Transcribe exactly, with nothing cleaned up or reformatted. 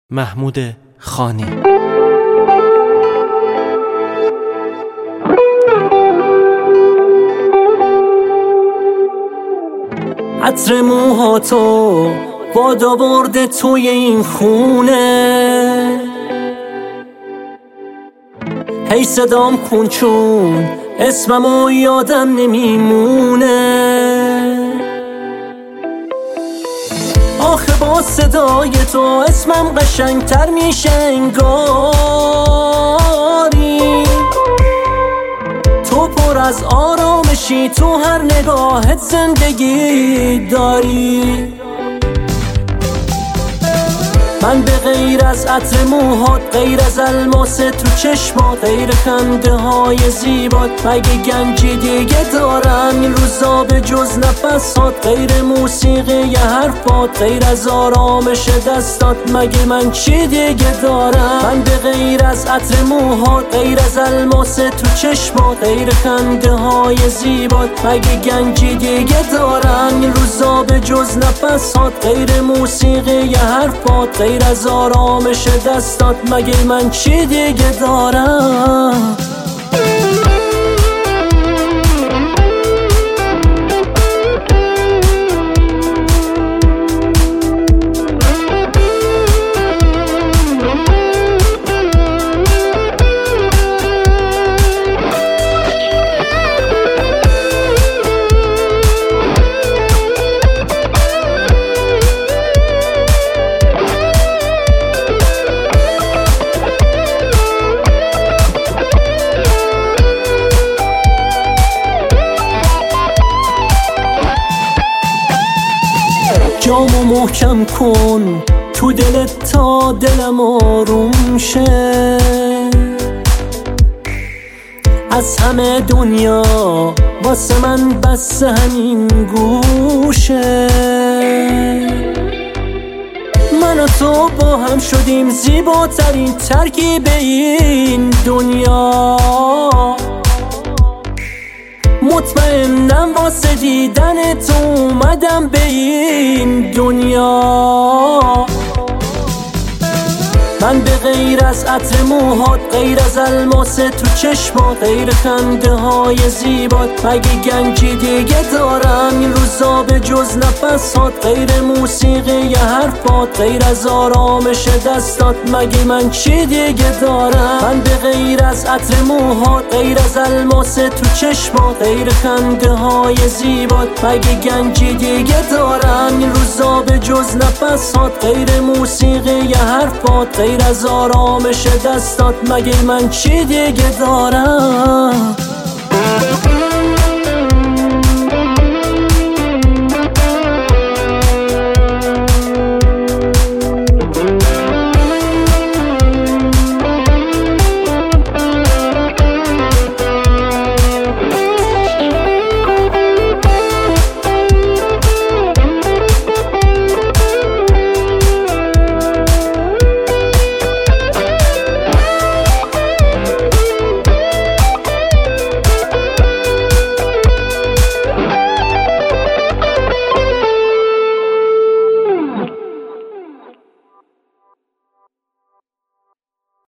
محمود خانی. عطر موهاتو باد آورده توی این خونه، هی صدام کن چون اسممو یادم نمیمونه. آخه با صدای تو اسمم قشنگتر میشه انگاری. تو پر از آرامشی، تو هر نگاهت زندگی داری. من به غیر از عطر موهات، غیر از الماس تو چشمات، غیر خنده های زیبات مگه گنجی دیگه دارم این روزا به جز نفسات؟ غیر موسیقی یه حرفات، غیر از آرامش دستات مگه من چی دیگه دارم؟ من به غیر از عطر موهات، غیر از الماس تو چشمات، غیر خنده های زیبات مگه گنجی دیگه دارم این روزا به جز نفسات؟ غیر موسیقی یه حرفات، غیر از آرامش دستات مگه من چی دیگه دارم؟ جامو محکم کن تو دلت تا دلم آروم شه. از همه دنیا واسه من بس همین گوشه. من و تو با هم شدیم زیباترین ترکیب این دنیا. مطمئنم واسه دیدن تو اومدم به این دنیا. من به غیر از عطر موهات، غیر از الماس تو چشمات، غیر خنده های زیبات مگه گنجی دیگه دارم این روزا به جز نفسات؟ غیر موسیقی یه حرفات، غیر از آرامش دستات مگه من چی دیگه دارم؟ من به غیر از عطر موهات، غیر از الماس تو چشمات، غیر خنده های زیبات مگه گنجی دیگه دارم این روزا به جز نفسات؟ غیر موسیقی یه حرفات، غیر از آرامش دستات مگه من چی دیگه دارم؟